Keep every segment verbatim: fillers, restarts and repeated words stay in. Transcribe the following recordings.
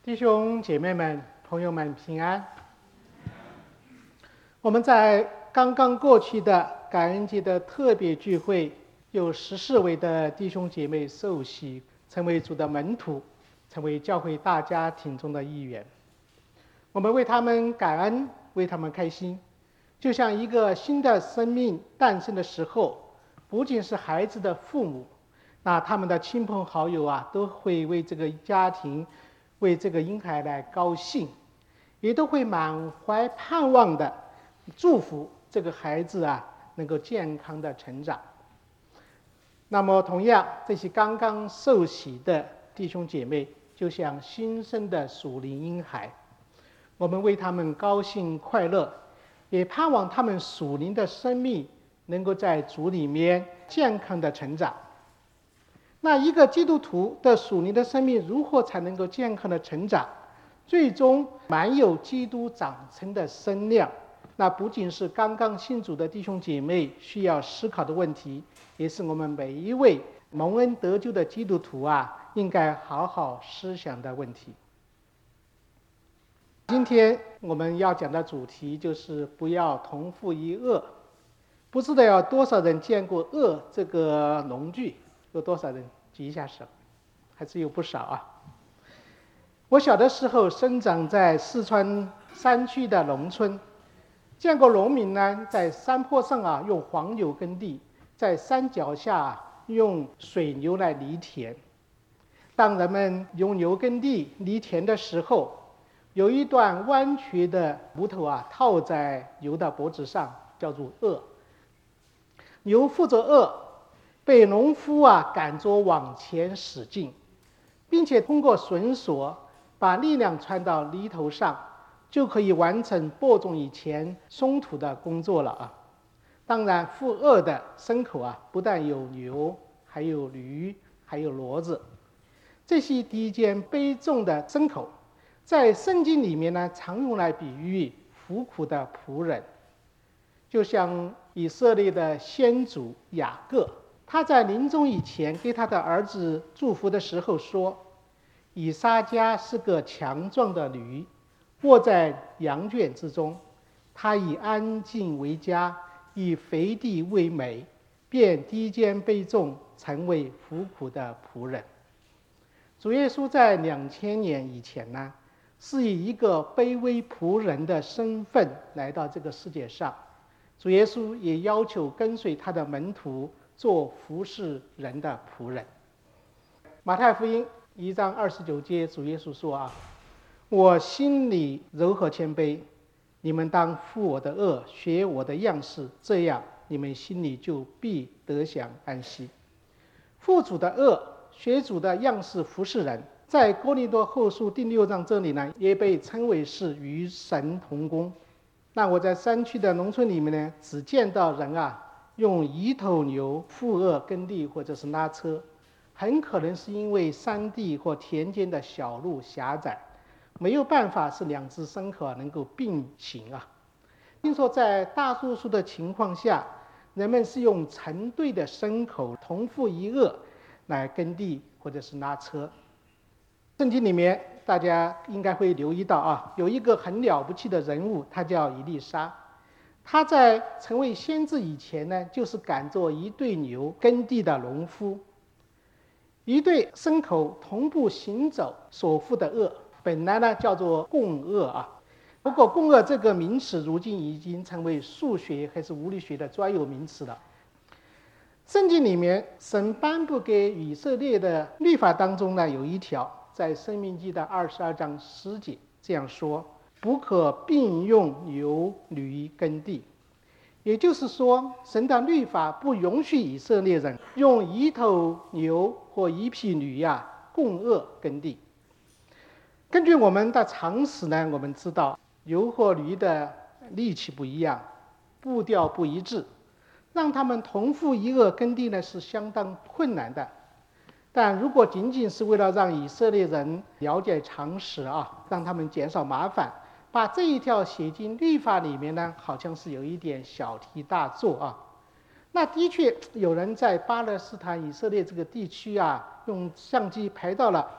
弟兄姐妹们、朋友们平安。我们在刚刚过去的感恩节的特别聚会，有十四位的弟兄姐妹受洗，成为主的门徒，成为教会大家庭中的一员。我们为他们感恩，为他们开心。就像一个新的生命诞生的时候，不仅是孩子的父母，那他们的亲朋好友啊，都会为这个家庭为这个婴孩来高兴，也都会满怀盼望的祝福这个孩子啊能够健康的成长。那么同样，这些刚刚受洗的弟兄姐妹，就像新生的属灵婴孩，我们为他们高兴快乐，也盼望他们属灵的生命能够在主里面健康的成长。那一个基督徒的属灵的生命如何才能够健康的成长，最终满有基督长成的身量？那不仅是刚刚信主的弟兄姐妹需要思考的问题，也是我们每一位蒙恩得救的基督徒啊应该好好思想的问题。今天我们要讲的主题就是不要同父异恶。不知道有多少人见过恶这个农具？有多少人举一下手？还是有不少啊。我小的时候生长在四川山区的农村，见过农民呢在山坡上啊用黄牛耕地，在山脚下、啊、用水牛来犁田。当人们用牛耕地犁田的时候，有一段弯曲的木头啊套在牛的脖子上，叫做轭。牛负责轭，被农夫啊赶着往前使劲，并且通过绳索把力量传到犁头上，就可以完成播种以前松土的工作了啊。当然，负轭的牲口啊，不但有牛，还有驴，还有骡子。这些低肩背重的牲口，在圣经里面呢，常用来比喻服苦的仆人。就像以色列的先祖雅各，他在临终以前给他的儿子祝福的时候说，以撒家是个强壮的驴，卧在羊圈之中，他以安静为家，以肥地为美，便低肩背重，成为服苦的仆人。主耶稣在两千年以前呢，是以一个卑微仆人的身份来到这个世界上。主耶稣也要求跟随他的门徒做服侍人的仆人。马太福音一章二十九节，主耶稣说啊，我心里柔和谦卑，你们当负我的恶，学我的样式，这样你们心里就必得享安息。负主的恶，学主的样式服侍人，在哥林多后书第六章这里呢，也被称为是与神同工。那我在山区的农村里面呢，只见到人啊用一头牛负轭耕地或者是拉车，很可能是因为山地或田间的小路狭窄，没有办法是两只牲口能够并行啊。听说在大多数的情况下，人们是用成对的牲口同负一轭来耕地或者是拉车。圣经里面大家应该会留意到啊，有一个很了不起的人物，他叫以利沙。他在成为先知以前呢，就是赶着一对牛耕地的农夫。一对牲口同步行走所负的轭，本来呢叫做共轭啊。不过共轭这个名词如今已经成为数学还是物理学的专有名词了。圣经里面神颁布给以色列的律法当中呢，有一条在申命记的二十二章十节这样说，不可并用牛驴耕地。也就是说，神的律法不允许以色列人用一头牛或一匹驴呀、啊、共轭耕地。根据我们的常识呢，我们知道牛和驴的力气不一样，步调不一致，让他们同负一轭耕地呢是相当困难的。但如果仅仅是为了让以色列人了解常识啊，让他们减少麻烦，把这一条写进律法里面呢，好像是有一点小题大做啊。那的确有人在巴勒斯坦以色列这个地区啊，用相机拍到了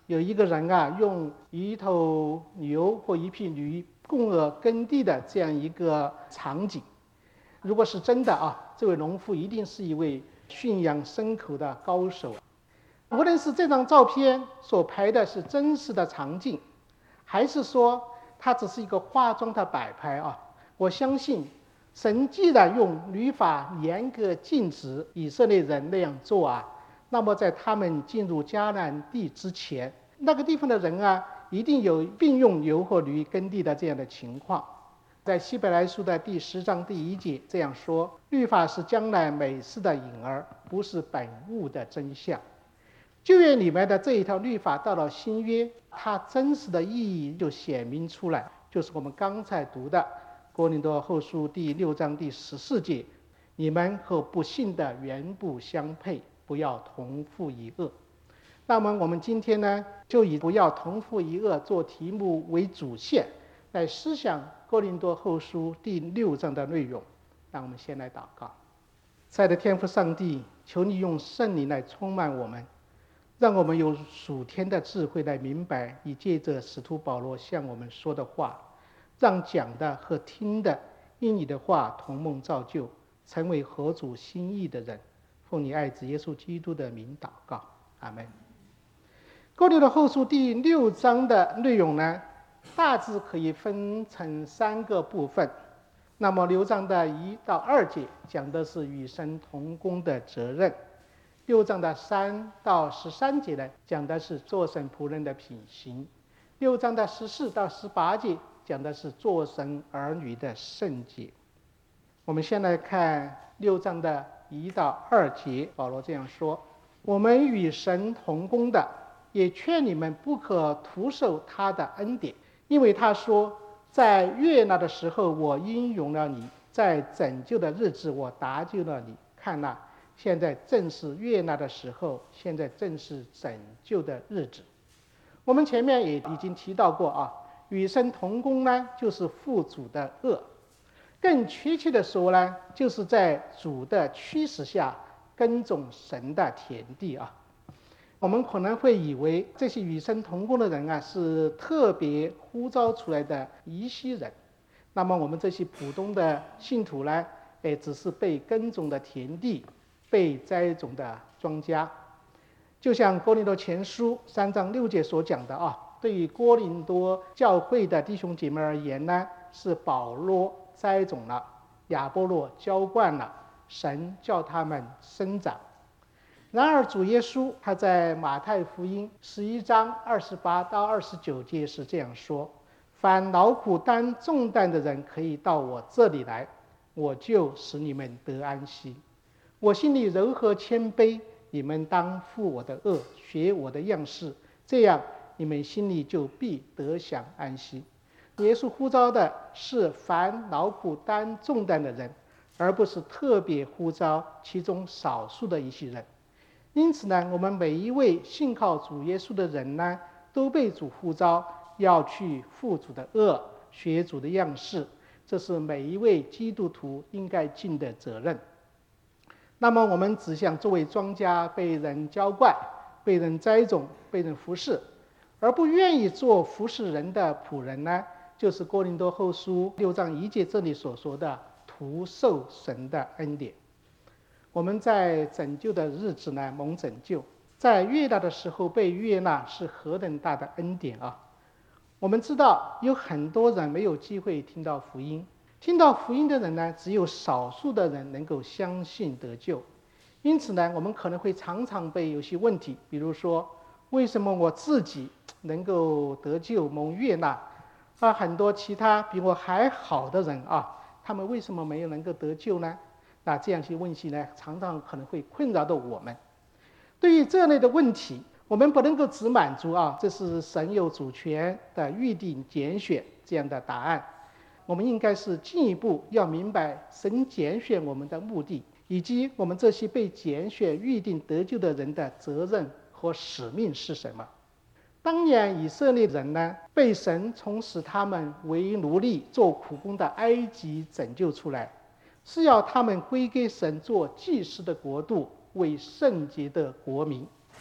有一个人啊，用一头牛或一匹驴供鹅耕地的这样一个场景。如果是真的啊，这位农夫一定是一位驯养牲口的高手。无论是这张照片所拍的是真实的场景，还是说它只是一个化妆的摆拍啊，我相信神既然用律法严格禁止以色列人那样做啊，那么在他们进入迦南地之前，那个地方的人啊，一定有并用牛或驴耕地的这样的情况。在希伯来书的第十章第一节这样说：律法是将来美事的影儿，不是本物的真相。旧约里面的这一条律法到了新约，它真实的意义就显明出来，就是我们刚才读的哥林多后书第六章第十四节：你们和不信的原不相配，不要同负一恶。那么我们今天呢，就以不要同负一恶做题目为主线，来思想哥林多后书第六章的内容。让我们先来祷告。亲爱的天父上帝，求你用圣灵来充满我们，让我们有属天的智慧来明白你借着使徒保罗向我们说的话，让讲的和听的因你的话同梦造就，成为合主心意的人。奉你爱子耶稣基督的名祷告，阿们。哥林多后书第六章的内容呢，大致可以分成三个部分。那么六章的一到二节讲的是与神同工的责任，六章的三到十三节呢，讲的是做神仆人的品行，六章的十四到十八节讲的是做神儿女的圣洁。我们先来看六章的一到二节，保罗这样说：我们与神同工的，也劝你们不可徒受他的恩典，因为他说，在悦纳的时候我应允了你，在拯救的日子我搭救了你。看哪，现在正是悦纳的时候，现在正是拯救的日子。我们前面也已经提到过啊，与神同工呢，就是负主的恶。更确切的说呢，就是在主的驱使下耕种神的田地啊。我们可能会以为这些与神同工的人啊，是特别呼召出来的一些人。那么我们这些普通的信徒呢，哎，只是被耕种的田地，被栽种的庄稼。就像哥林多前书三章六节所讲的啊，对于哥林多教会的弟兄姐妹而言呢，是保罗栽种了，亚波罗浇灌了，神叫他们生长。然而主耶稣他在马太福音十一章二十八到二十九节是这样说：凡劳苦担重担的人可以到我这里来，我就使你们得安息。我心里柔和谦卑，你们当负我的恶，学我的样式，这样你们心里就必得享安息。耶稣呼召的是凡劳苦担重担的人，而不是特别呼召其中少数的一些人。因此呢，我们每一位信靠主耶稣的人呢，都被主呼召要去负主的恶，学主的样式，这是每一位基督徒应该尽的责任。那么我们只想作为庄稼被人浇灌，被人栽种，被人服侍，而不愿意做服侍人的仆人呢，就是哥林多后书六章一节这里所说的徒受神的恩典。我们在拯救的日子呢蒙拯救，在悦纳的时候被悦纳，是何等大的恩典啊！我们知道有很多人没有机会听到福音，听到福音的人呢，只有少数的人能够相信得救。因此呢，我们可能会常常被有些问题，比如说，为什么我自己能够得救蒙悦纳，而很多其他比我还好的人啊，他们为什么没有能够得救呢？那这样一些问题呢，常常可能会困扰到我们。对于这类的问题，我们不能够只满足啊，这是神有主权的预定拣选这样的答案。我们应该是进一步要明白神拣选我们的目的，以及我们这些被拣选预定得救的人的责任和使命是什么。当年以色列人呢，被神从使他们为奴隶做苦工的埃及拯救出来，是要他们归给神做祭司的国度，为圣洁的国民。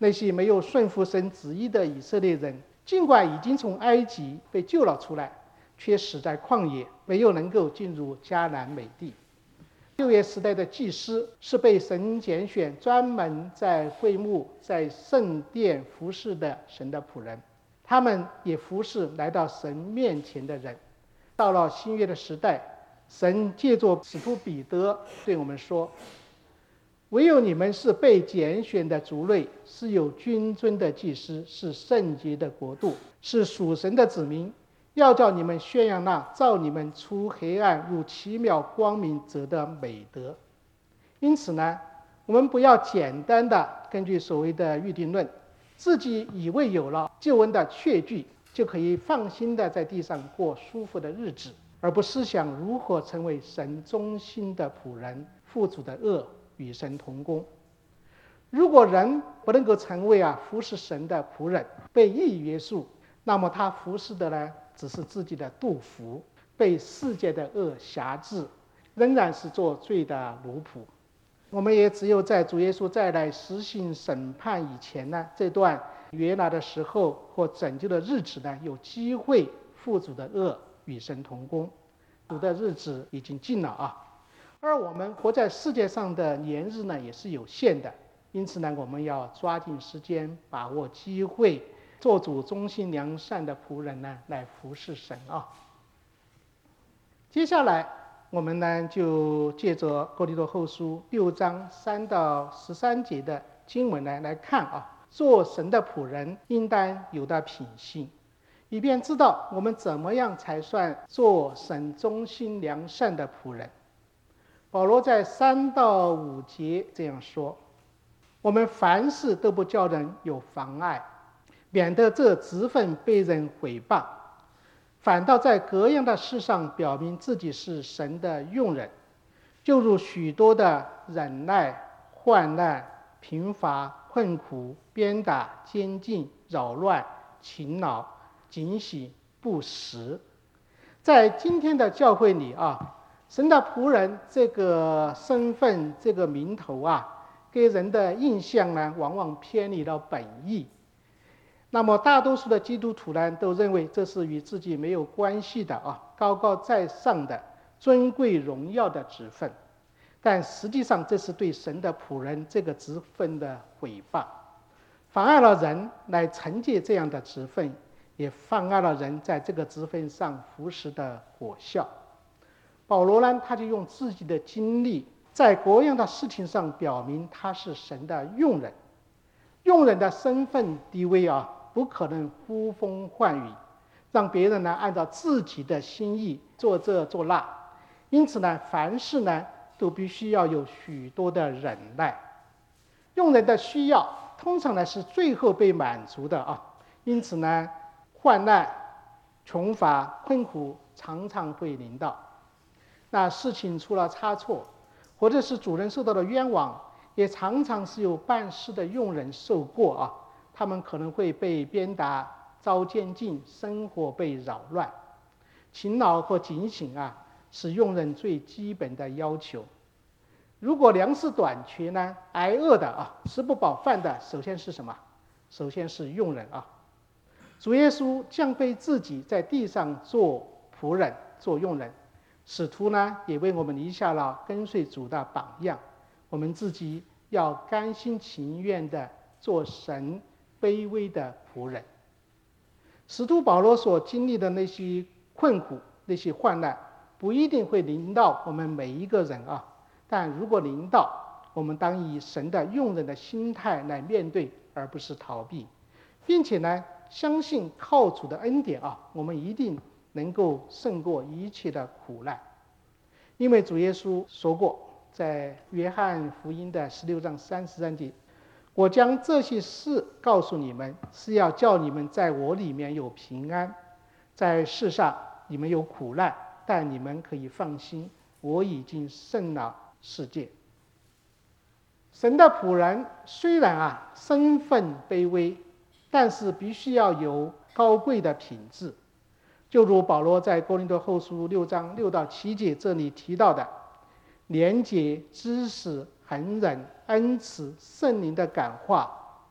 那些没有顺服神旨意的以色列人，尽管已经从埃及被救了出来，却死在旷野，没有能够进入迦南美地。旧约时代的祭司是被神拣选，专门在会幕、在圣殿服侍的神的仆人，他们也服侍来到神面前的人。到了新约的时代，神借着使徒彼得对我们说，唯有你们是被拣选的族类，是有君尊的祭司，是圣洁的国度，是属神的子民，要叫你们宣扬那照你们出黑暗入奇妙光明者的美德。因此呢，我们不要简单的根据所谓的预定论，自己以为有了救恩的确据，就可以放心的在地上过舒服的日子，而不思想如何成为神忠心的仆人，负主的恶，与神同工。如果人不能够成为啊服侍神的仆人，被义约束，那么他服侍的呢，只是自己的肚腹，被世界的恶辖制，仍然是做罪的奴仆。我们也只有在主耶稣再来实行审判以前呢，这段约拿的时候或拯救的日子呢，有机会负主的恶，与神同工。主的日子已经近了啊。而我们活在世界上的年日呢，也是有限的，因此呢，我们要抓紧时间，把握机会，做主忠心良善的仆人呢，来服侍神啊。接下来我们呢，就借着哥林多后书六章三到十三节的经文呢来看啊，做神的仆人应当有的品性，以便知道我们怎么样才算做神忠心良善的仆人。保罗在三到五节这样说：我们凡事都不叫人有妨碍，免得这职分被人毁谤，反倒在各样的事上表明自己是神的用人，就如许多的忍耐、患难、贫乏、困苦、鞭打、监禁、扰乱、勤劳、警醒、不时。在今天的教会里啊，神的仆人这个身份，这个名头啊，给人的印象呢，往往偏离了本意。那么大多数的基督徒呢，都认为这是与自己没有关系的啊，高高在上的尊贵荣耀的职分。但实际上，这是对神的仆人这个职分的毁谤，妨碍了人来承接这样的职分，也妨碍了人在这个职分上服侍的果效。保罗呢，他就用自己的经历，在各样的事情上表明他是神的用人。用人的身份地位啊，不可能呼风唤雨，让别人呢按照自己的心意做这做那。因此呢，凡事呢都必须要有许多的忍耐。用人的需要通常呢是最后被满足的啊，因此呢，患难、穷乏、困苦常常会临到。那事情出了差错，或者是主人受到的冤枉，也常常是有办事的用人受过啊，他们可能会被鞭打、遭监禁，生活被扰乱。勤劳和警醒啊，是用人最基本的要求。如果粮食短缺呢，挨饿的啊，吃不饱饭的，首先是什么？首先是用人啊。主耶稣降卑自己，在地上做仆人，做用人。使徒呢，也为我们立下了跟随主的榜样。我们自己要甘心情愿地做神卑微的仆人。使徒保罗所经历的那些困苦、那些患难，不一定会临到我们每一个人啊。但如果临到，我们当以神的用人的心态来面对，而不是逃避，并且呢，相信靠主的恩典啊，我们一定能够胜过一切的苦难。因为主耶稣说过，在约翰福音的十六章三十三节，我将这些事告诉你们，是要叫你们在我里面有平安。在世上你们有苦难，但你们可以放心，我已经胜了世界。神的仆人虽然啊身份卑微，但是必须要有高贵的品质。就如保罗在哥林多后书六章六到七节这里提到的，廉洁、知识、恒忍、恩慈、圣灵的感化、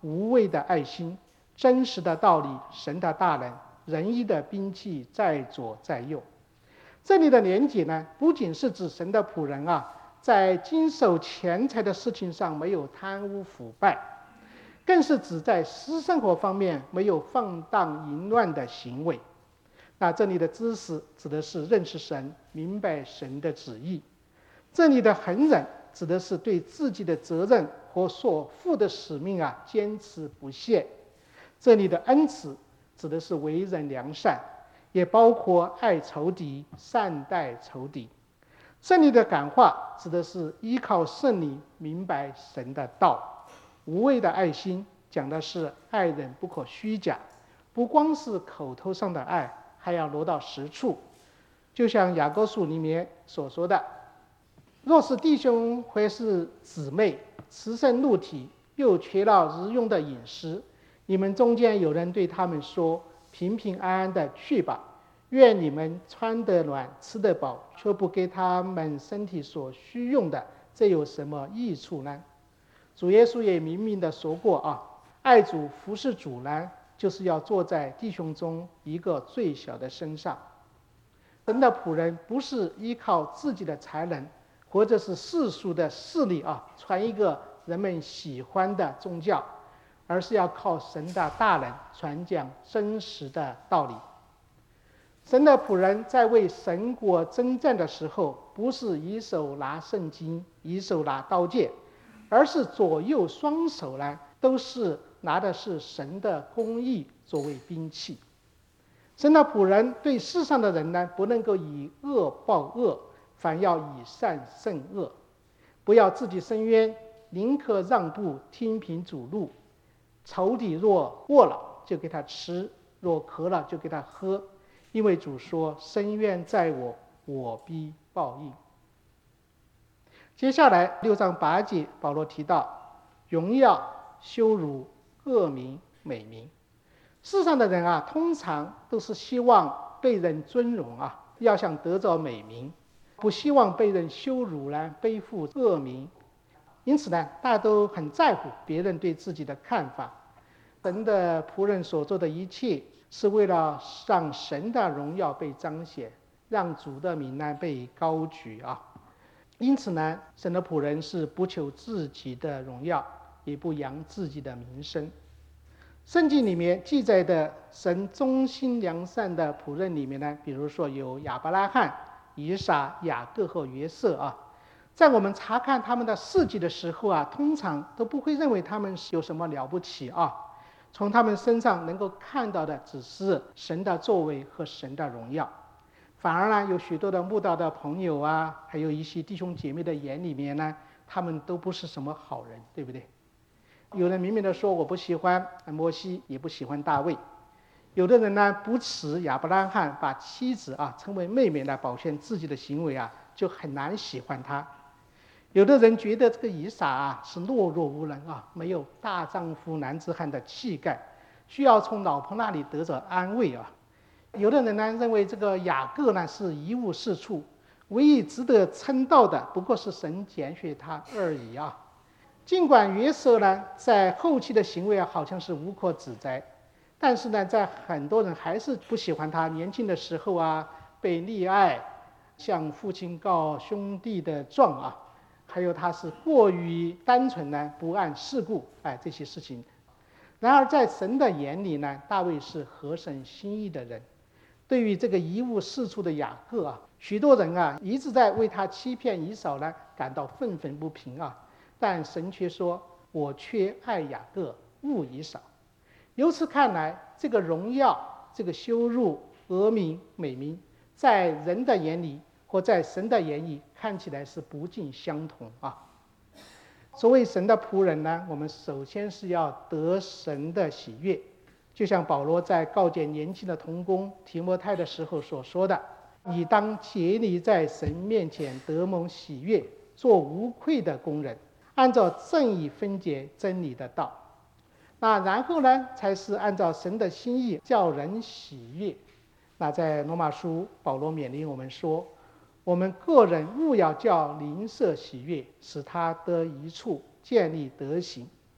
无畏的爱心、真实的道理、神的大能、仁义的兵器在左在右。这里的廉洁呢，不仅是指神的仆人啊，在经手钱财的事情上没有贪污腐败，更是指在私生活方面没有放荡淫乱的行为。那这里的知识指的是认识神，明白神的旨意。这里的恒忍指的是对自己的责任和所负的使命啊坚持不懈。这里的恩慈指的是为人良善，也包括爱仇敌、善待仇敌。这里的感化指的是依靠圣灵明白神的道。无畏的爱心讲的是爱人不可虚假，不光是口头上的爱，还要落到实处。就像雅各书里面所说的，若是弟兄或是姊妹赤身露体，又缺了日用的饮食，你们中间有人对他们说，平平安安的去吧，愿你们穿得暖吃得饱，却不给他们身体所需用的，这有什么益处呢？主耶稣也明明的说过啊，爱主服侍主呢，就是要坐在弟兄中一个最小的身上。神的仆人不是依靠自己的才能或者是世俗的势力啊，传一个人们喜欢的宗教，而是要靠神的大能传讲真实的道理。神的仆人在为神国征战的时候，不是一手拿圣经，一手拿刀剑，而是左右双手呢，都是拿的是神的公义作为兵器。神的仆人对世上的人呢，不能够以恶报恶，反要以善胜恶。不要自己伸冤，宁可让步，听凭主怒。仇敌若饿了，就给他吃；若渴了，就给他喝。因为主说：“深渊在我，我必报应。”接下来六章八节，保罗提到荣耀、羞辱、恶名、美名。世上的人啊，通常都是希望被人尊荣啊，要想得着美名，不希望被人羞辱呢，背负恶名。因此呢，大家都很在乎别人对自己的看法。神的仆人所做的一切，是为了让神的荣耀被彰显，让主的名呢被高举啊。因此呢，神的仆人是不求自己的荣耀，也不扬自己的名声。圣经里面记载的神忠心良善的仆人里面呢，比如说有亚伯拉罕、以撒、雅各和约瑟啊。在我们查看他们的事迹的时候啊，通常都不会认为他们有什么了不起啊。从他们身上能够看到的只是神的作为和神的荣耀。反而呢，有许多的慕道的朋友啊，还有一些弟兄姐妹的眼里面呢，他们都不是什么好人，对不对？有人明明的说我不喜欢摩西，也不喜欢大卫。有的人呢不耻亚伯拉罕把妻子啊称为妹妹来保全自己的行为啊，就很难喜欢他。有的人觉得这个以撒啊是懦弱无能啊，没有大丈夫男子汉的气概，需要从老婆那里得着安慰啊。有的人呢认为这个雅各呢是一无是处，唯一值得称道的不过是神拣选他而已啊。尽管约瑟呢在后期的行为啊好像是无可指摘，但是呢在很多人还是不喜欢他年轻的时候啊被溺爱，向父亲告兄弟的状啊，还有他是过于单纯呢，不谙世故，哎，这些事情。然而在神的眼里呢，大卫是合神心意的人。对于这个一无是处的雅各啊，许多人啊一直在为他欺骗以扫呢感到愤愤不平啊。但神却说：“我却爱雅各，恶以扫。”由此看来，这个荣耀、这个羞辱、恶名、美名，在人的眼里或在神的眼里看起来是不尽相同啊。作为神的仆人呢，我们首先是要得神的喜悦，就像保罗在告诫年轻的同工提摩太的时候所说的：“你当竭力在神面前得蒙喜悦，做无愧的工人。”按照正义分解真理的道，那然后呢，才是按照神的心意叫人喜悦。那在罗马书，保罗勉励我们说，我们个人务要叫邻舍喜悦，使他得益处，建立德行。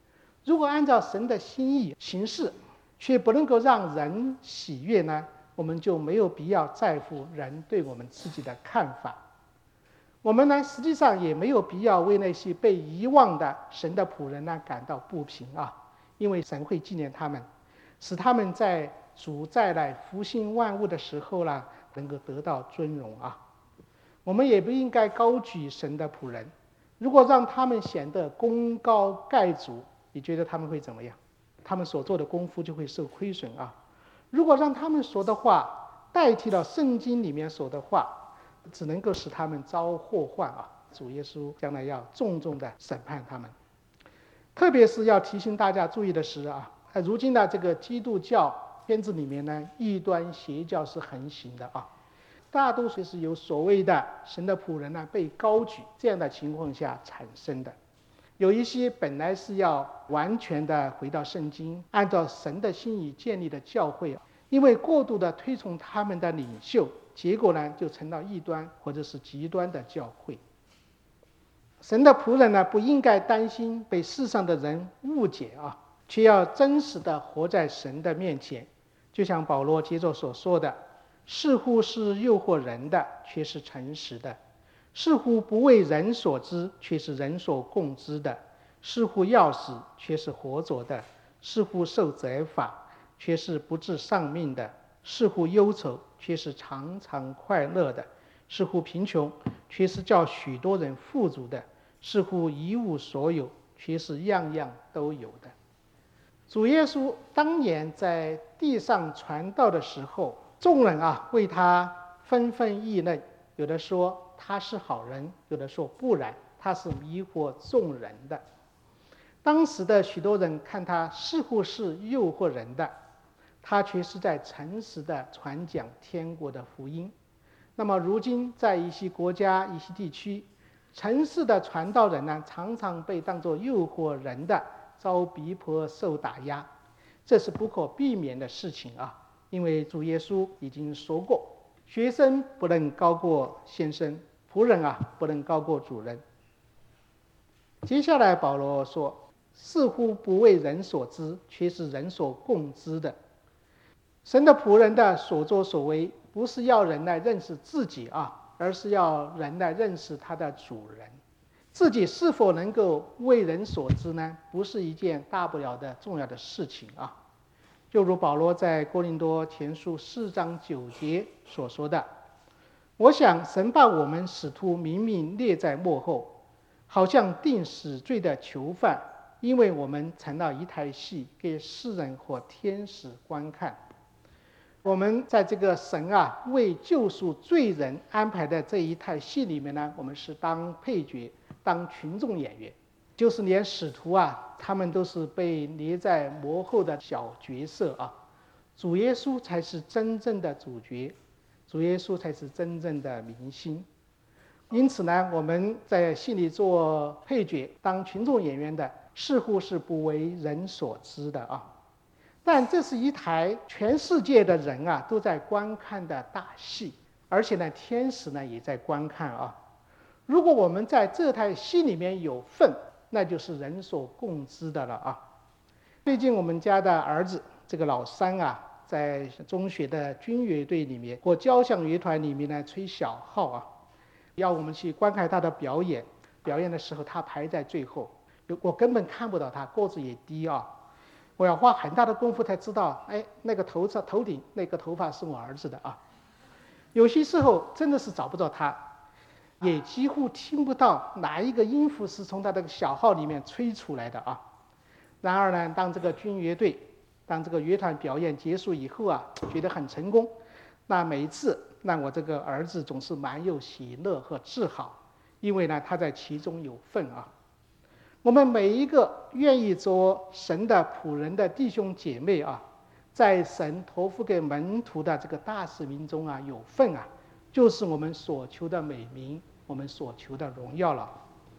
如果按照神的心意行事，却不能够让人喜悦呢，我们就没有必要在乎人对我们自己的看法。我们呢，实际上也没有必要为那些被遗忘的神的仆人呢感到不平啊，因为神会纪念他们，使他们在主再来复兴万物的时候呢，能够得到尊荣啊。我们也不应该高举神的仆人，如果让他们显得功高盖主，你觉得他们会怎么样？他们所做的功夫就会受亏损啊。如果让他们说的话代替了圣经里面说的话，只能够使他们遭祸患啊！主耶稣将来要重重的审判他们。特别是要提醒大家注意的是啊，如今的这个基督教圈子里面呢，异端邪教是横行的啊，大多数是由所谓的神的仆人呢被高举这样的情况下产生的。有一些本来是要完全的回到圣经，按照神的心意建立的教会，因为过度的推崇他们的领袖，结果呢就成了异端或者是极端的教会。神的仆人呢不应该担心被世上的人误解啊，却要真实的活在神的面前。就像保罗接着所说的，似乎是诱惑人的，却是诚实的；似乎不为人所知，却是人所共知的；似乎要死，却是活着的；似乎受责罚，却是不致丧命的；似乎忧愁，却是常常快乐的；似乎贫穷，却是叫许多人富足的；似乎一无所有，却是样样都有的。主耶稣当年在地上传道的时候，众人啊为他纷纷议论，有的说他是好人，有的说不然，他是迷惑众人的。当时的许多人看他似乎是诱惑人的，他却是在诚实的传讲天国的福音。那么如今在一些国家一些地区，诚实的传道人呢，常常被当作诱惑人的，遭逼迫受打压，这是不可避免的事情啊。因为主耶稣已经说过，学生不能高过先生，仆人啊不能高过主人。接下来保罗说，似乎不为人所知，却是人所共知的。神的仆人的所作所为，不是要人来认识自己啊，而是要人来认识他的主人。自己是否能够为人所知呢？不是一件大不了的重要的事情啊。就如保罗在哥林多前书四章九节所说的，我想神把我们使徒明明列在幕后，好像定死罪的囚犯，因为我们成了一台戏，给世人或天使观看。我们在这个神啊为救赎罪人安排的这一台戏里面呢，我们是当配角，当群众演员，就是连使徒啊，他们都是被列在幕后的小角色啊。主耶稣才是真正的主角，主耶稣才是真正的明星。因此呢，我们在戏里做配角，当群众演员的，似乎是不为人所知的啊。但这是一台全世界的人啊都在观看的大戏，而且呢，天使呢也在观看啊。如果我们在这台戏里面有份，那就是人所共知的了啊。最近我们家的儿子这个老三啊，在中学的军乐队里面或交响乐团里面呢吹小号啊，要我们去观看他的表演。表演的时候他排在最后，我根本看不到他，个子也低啊。我要花很大的功夫才知道，哎，那个头头顶那个头发是我儿子的啊。有些时候真的是找不到他，也几乎听不到哪一个音符是从他的小号里面吹出来的啊。然而呢，当这个军乐队，当这个乐团表演结束以后啊，觉得很成功，那每一次让我这个儿子总是满有喜乐和自豪，因为呢他在其中有份啊。我们每一个愿意做神的仆人的弟兄姐妹啊，在神托付给门徒的这个大使命中啊有份啊，就是我们所求的美名，我们所求的荣耀了。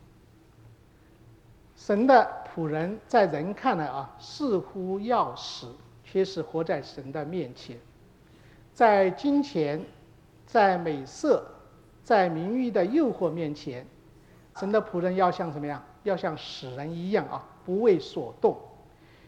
神的仆人在人看来啊，似乎要死，却是活在神的面前。在金钱、在美色、在名誉的诱惑面前，神的仆人要像什么样？要像死人一样啊，不为所动。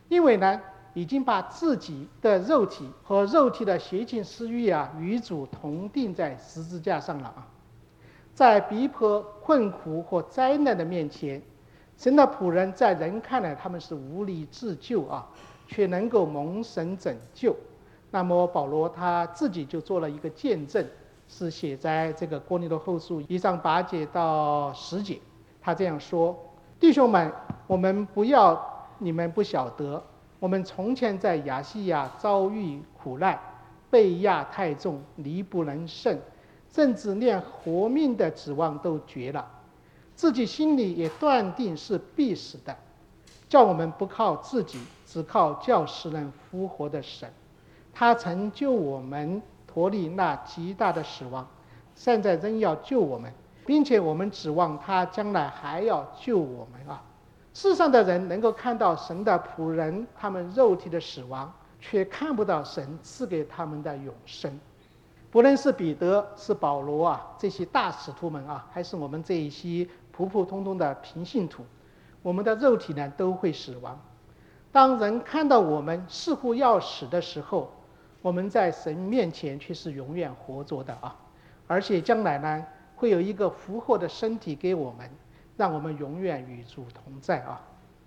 因为呢，已经把自己的肉体和肉体的邪情私欲啊，与主同定在十字架上了啊。在逼迫、困苦或灾难的面前，神的仆人在人看来他们是无力自救啊，却能够蒙神拯救。那么保罗他自己就做了一个见证，是写在这个哥林多后书一章八节到十节。他这样说：弟兄们，我们不要你们不晓得，我们从前在亚细亚遭遇苦难，被压太重，力不能胜，甚至连活命的指望都绝了，自己心里也断定是必死的，叫我们不靠自己，只靠叫使人复活的神。他曾救我们脱离那极大的死亡，现在仍要救我们，并且我们指望他将来还要救我们啊！世上的人能够看到神的仆人他们肉体的死亡，却看不到神赐给他们的永生。不论是彼得、是保罗啊，这些大使徒们啊，还是我们这一些普普通通的平信徒，我们的肉体呢都会死亡。当人看到我们似乎要死的时候，我们在神面前却是永远活着的啊！而且将来呢，会有一个复活的身体给我们，让我们永远与主同在啊！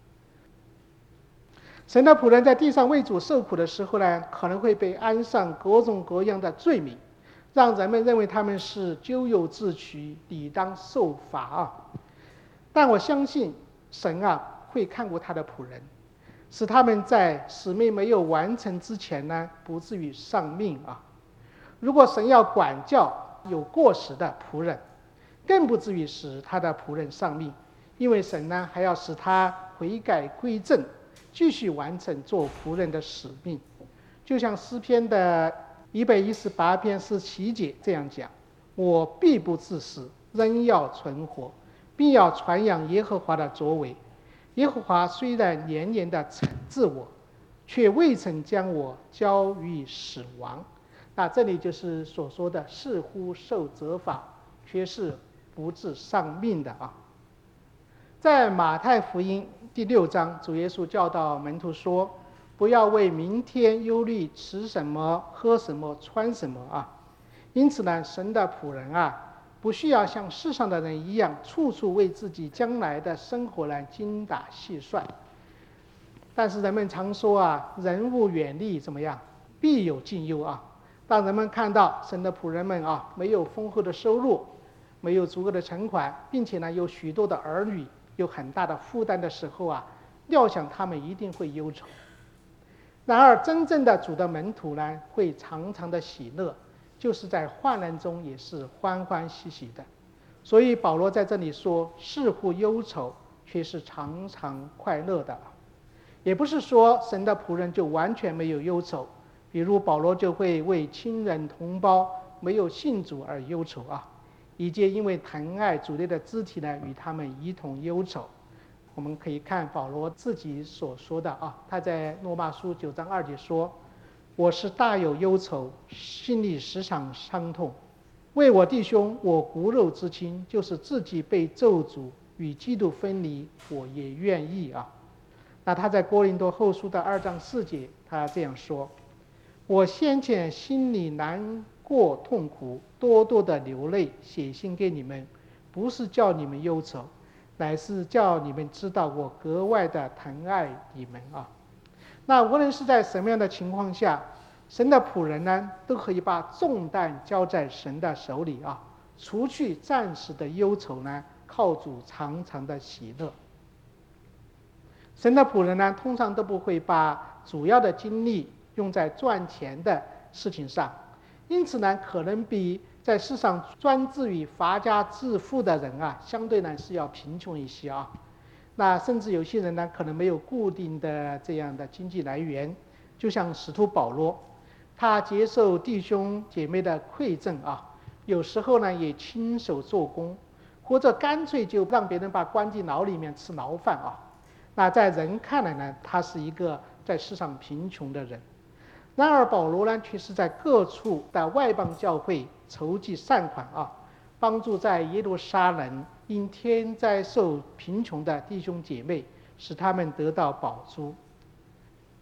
神的仆人在地上为主受苦的时候呢，可能会被安上各种各样的罪名，让人们认为他们是咎由自取，理当受罚啊！但我相信神啊会看顾他的仆人，使他们在使命没有完成之前呢，不至于丧命啊！如果神要管教有过失的仆人，更不至于使他的仆人丧命，因为神呢还要使他悔改归正，继续完成做仆人的使命。就像诗篇的一百一十八篇十七节这样讲：我必不致死，仍要存活，并要传扬耶和华的作为。耶和华虽然年年的惩治我，却未曾将我交于死亡。那这里就是所说的似乎受责罚，却是不致丧命的啊。在马太福音第六章，主耶稣教导门徒说：不要为明天忧虑，吃什么、喝什么、穿什么啊！因此呢，神的仆人啊，不需要像世上的人一样，处处为自己将来的生活来精打细算。但是人们常说啊，人无远虑怎么样，必有近忧啊。当人们看到神的仆人们啊，没有丰厚的收入，没有足够的存款，并且呢，有许多的儿女，有很大的负担的时候啊，料想他们一定会忧愁。然而，真正的主的门徒呢，会常常的喜乐，就是在患难中也是欢欢喜喜的。所以保罗在这里说，似乎忧愁，却是常常快乐的。也不是说神的仆人就完全没有忧愁，比如保罗就会为亲人同胞没有信主而忧愁啊，以及因为疼爱主内的肢体呢，与他们一同忧愁。我们可以看保罗自己所说的啊，他在罗马书九章二节说：我是大有忧愁，心里时常伤痛，为我弟兄我骨肉之亲，就是自己被咒诅与基督分离，我也愿意啊。那他在哥林多后书的二章四节，他这样说：我先前心里难过痛苦，多多的流泪，写信给你们，不是叫你们忧愁，乃是叫你们知道我格外的疼爱你们啊。那无论是在什么样的情况下，神的仆人呢，都可以把重担交在神的手里啊，除去暂时的忧愁呢，靠主常常的喜乐。神的仆人呢，通常都不会把主要的精力用在赚钱的事情上，因此呢，可能比在世上专志于发家致富的人啊，相对呢是要贫穷一些啊。那甚至有些人呢，可能没有固定的这样的经济来源，就像使徒保罗，他接受弟兄姐妹的馈赠啊，有时候呢也亲手做工，或者干脆就让别人把关进牢里面吃牢饭啊。那在人看来呢，他是一个在世上贫穷的人。然而保罗呢，却是在各处的外邦教会筹集善款啊，帮助在耶路撒冷因天灾受贫穷的弟兄姐妹，使他们得到饱足。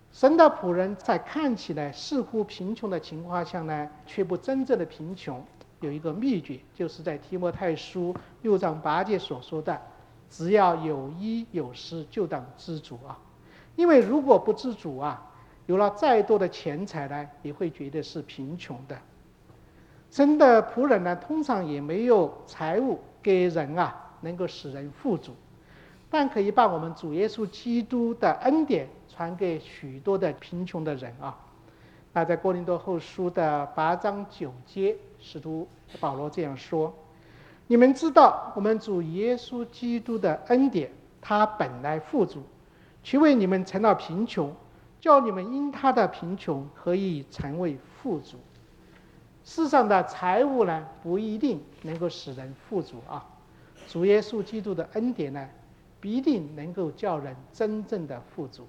神的仆人在看起来似乎贫穷的情况下呢，却不真正的贫穷。有一个秘诀，就是在提摩太书六章八节所说的，只要有衣有食，就当知足啊。因为如果不知足啊，有了再多的钱财呢，也会觉得是贫穷的。神的仆人呢，通常也没有财物给人啊，能够使人富足，但可以把我们主耶稣基督的恩典传给许多的贫穷的人啊。那在哥林多后书的八章九节，使徒保罗这样说：你们知道我们主耶稣基督的恩典，他本来富足，却为你们成了贫穷，叫你们因他的贫穷可以成为富足。世上的财物呢，不一定能够使人富足啊。主耶稣基督的恩典呢，必定能够叫人真正的富足。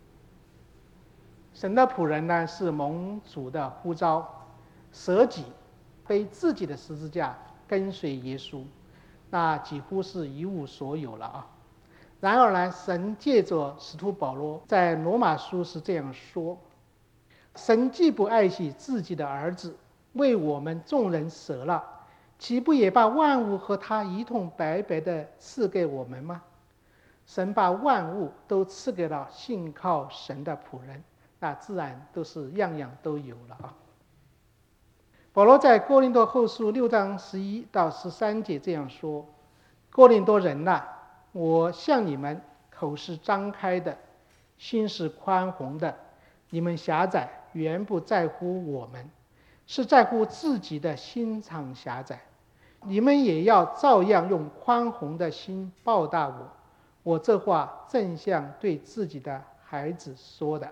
神的仆人呢，是蒙主的呼召，舍己，背自己的十字架，跟随耶稣，那几乎是一无所有了啊。然而呢，神借着使徒保罗在罗马书是这样说：神既不爱惜自己的儿子，为我们众人舍了，岂不也把万物和他一同白白的赐给我们吗？神把万物都赐给了信靠神的仆人，那自然都是样样都有了啊。保罗在哥林多后书六章十一到十三节这样说：哥林多人呐、啊，我向你们口是张开的，心是宽宏的，你们狭窄，原不在乎我们，是在乎自己的心肠狭窄。你们也要照样用宽宏的心报答我。我这话正像对自己的孩子说的。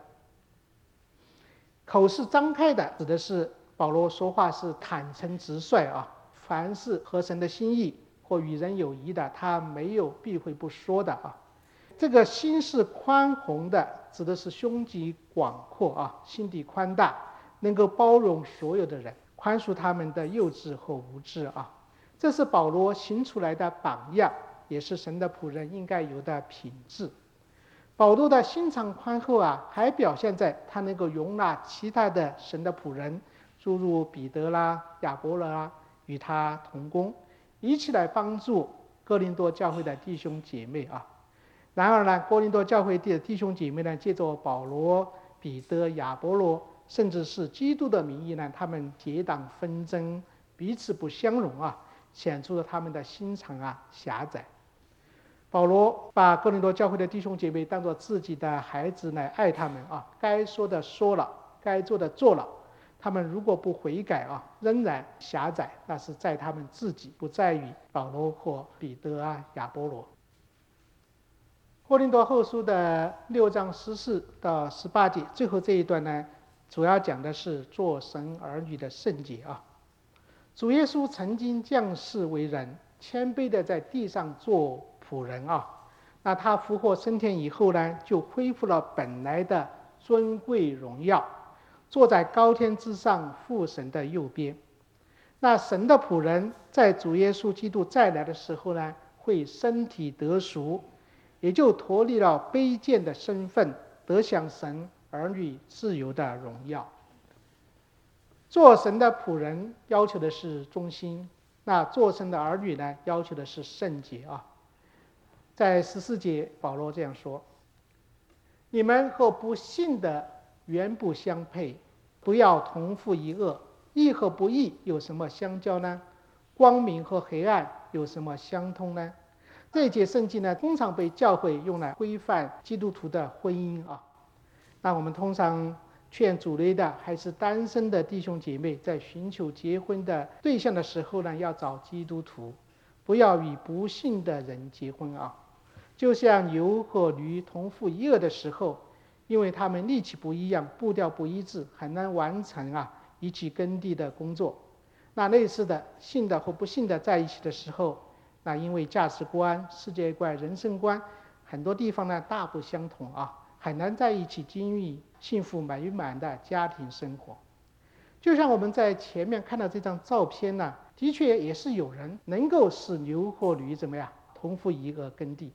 口是张开的，指的是保罗说话是坦诚直率啊，凡是合神的心意或与人有益的，他没有避讳不说的啊。这个心是宽宏的，指的是胸襟广阔啊，心地宽大，能够包容所有的人，宽恕他们的幼稚和无知啊。这是保罗行出来的榜样，也是神的仆人应该有的品质。保罗的心肠宽厚啊，还表现在他能够容纳其他的神的仆人，诸如彼得啦、亚伯拉啦，与他同工，一起来帮助哥林多教会的弟兄姐妹啊。然而呢，哥林多教会的弟兄姐妹呢，借着保罗、彼得、亚伯罗，甚至是基督的名义呢，他们结党纷争，彼此不相容啊，显出了他们的心肠啊狭窄。保罗把哥林多教会的弟兄姐妹当作自己的孩子来爱他们啊，该说的说了，该做的做了。他们如果不悔改啊，仍然狭窄，那是在他们自己，不在于保罗或彼得啊、亚波罗。哥林多后书的六章十四到十八节，最后这一段呢，主要讲的是做神儿女的圣洁啊。主耶稣曾经降世为人，谦卑的在地上做仆人啊。那他复活升天以后呢，就恢复了本来的尊贵荣耀，坐在高天之上父神的右边。那神的仆人在主耶稣基督再来的时候呢，会身体得赎，也就脱离了卑贱的身份，得享神儿女自由的荣耀。做神的仆人要求的是忠心，那做神的儿女呢，要求的是圣洁啊。在十四节，保罗这样说：你们和不信的原不相配，不要同负一恶。义和不义有什么相交呢？光明和黑暗有什么相通呢？这一节圣经呢，通常被教会用来规范基督徒的婚姻啊。那我们通常劝主内的还是单身的弟兄姐妹，在寻求结婚的对象的时候呢，要找基督徒，不要与不信的人结婚啊。就像牛和驴同负一軛的时候，因为他们力气不一样，步调不一致，很难完成啊一起耕地的工作。那类似的，信的和不信的在一起的时候，那因为价值观、世界观、人生观很多地方呢大不相同啊，很难在一起经历幸福美满的家庭生活。就像我们在前面看到这张照片呢，的确也是有人能够使牛和驴怎么样同负一个耕地，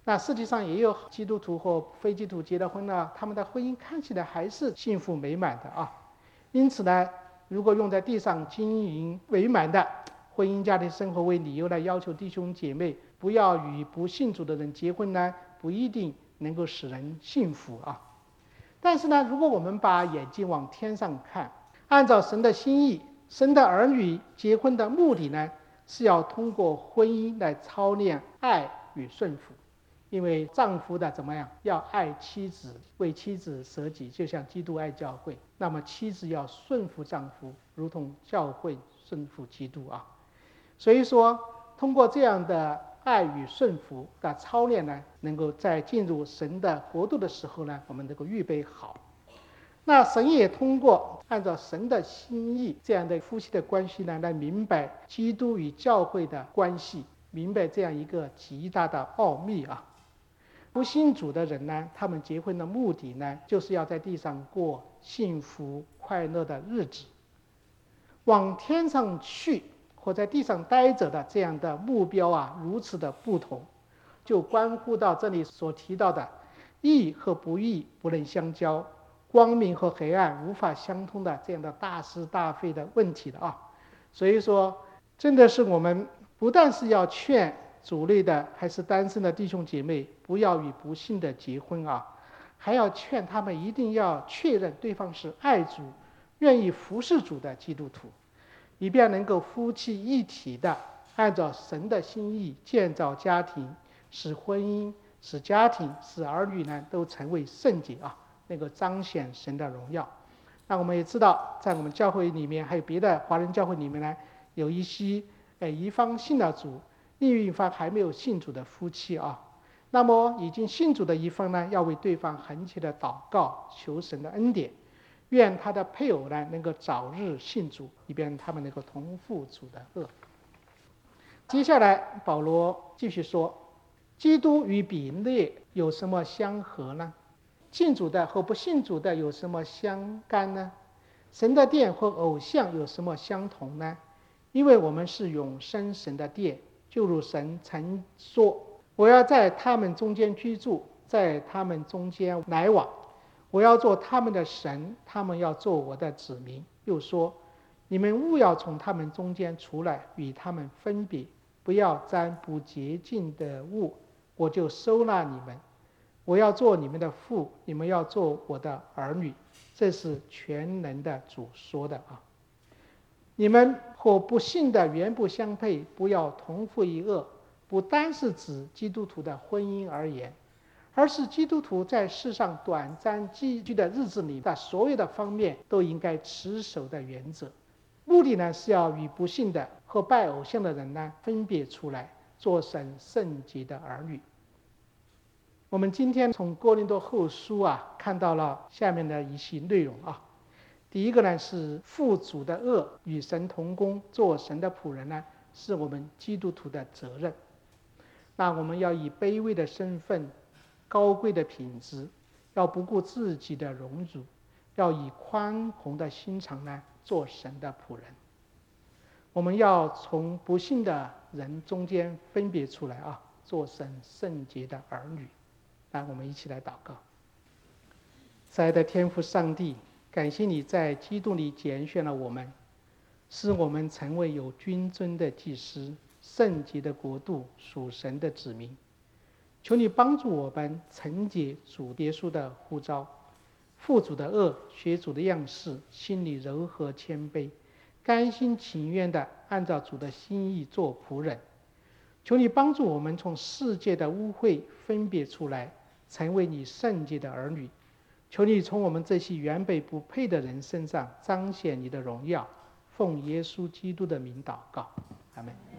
那实际上也有基督徒或非基督徒结了婚了，他们的婚姻看起来还是幸福美满的啊。因此呢，如果用在地上经营美满的婚姻家庭生活为理由来要求弟兄姐妹不要与不信主的人结婚呢，不一定能够使人幸福啊。但是呢，如果我们把眼睛往天上看，按照神的心意，神的儿女结婚的目的呢，是要通过婚姻来操练爱与顺服。因为丈夫的怎么样，要爱妻子，为妻子舍己，就像基督爱教会。那么妻子要顺服丈夫，如同教会顺服基督啊。所以说，通过这样的爱与顺服的操练呢，能够在进入神的国度的时候呢，我们能够预备好。那神也通过按照神的心意这样的夫妻的关系呢，来明白基督与教会的关系，明白这样一个极大的奥秘啊。不信主的人呢，他们结婚的目的呢，就是要在地上过幸福快乐的日子。往天上去或在地上待着的这样的目标啊，如此的不同，就关乎到这里所提到的义和不义不能相交，光明和黑暗无法相通的这样的大是大非的问题了啊。所以说，真的是我们不但是要劝主内的还是单身的弟兄姐妹不要与不信的结婚啊，还要劝他们一定要确认对方是爱主、愿意服侍主的基督徒，以便能够夫妻一体的按照神的心意建造家庭，使婚姻、使家庭、使儿女呢都成为圣洁啊，能够彰显神的荣耀。那我们也知道，在我们教会里面，还有别的华人教会里面呢，有一些呃一方信了主，另一方还没有信主的夫妻啊。那么已经信主的一方呢，要为对方恳切的祷告，求神的恩典，愿他的配偶呢能够早日信主，以便他们能够同负主的恶。接下来保罗继续说，基督与比列有什么相合呢？信主的和不信主的有什么相干呢？神的殿和偶像有什么相同呢？因为我们是永生神的殿，就如神曾说，我要在他们中间居住，在他们中间来往，我要做他们的神，他们要做我的子民。又说，你们务要从他们中间出来，与他们分别，不要沾不洁净的物，我就收纳你们。我要做你们的父，你们要做我的儿女。这是全能的主说的啊。你们和不信的原不相配，不要同父一轭，不单是指基督徒的婚姻而言，而是基督徒在世上短暂寄居的日子里的所有的方面都应该持守的原则。目的呢，是要与不信的和拜偶像的人呢分别出来，做神圣洁的儿女。我们今天从哥林多后书啊看到了下面的一些内容啊。第一个呢是负主的恶，与神同工，做神的仆人呢是我们基督徒的责任。那我们要以卑微的身份、高贵的品质，要不顾自己的荣辱，要以宽宏的心肠呢做神的仆人。我们要从不信的人中间分别出来啊，做神圣洁的儿女。那我们一起来祷告。慈爱的天父上帝，感谢你在基督里拣选了我们，使我们成为有君尊的祭司，圣洁的国度，属神的子民。求你帮助我们承接主耶稣的呼召，负主的恶，学主的样式，心里柔和谦卑，甘心情愿地按照主的心意做仆人。求你帮助我们从世界的污秽分别出来，成为你圣洁的儿女。求你从我们这些原本不配的人身上彰显你的荣耀，奉耶稣基督的名祷告，阿们。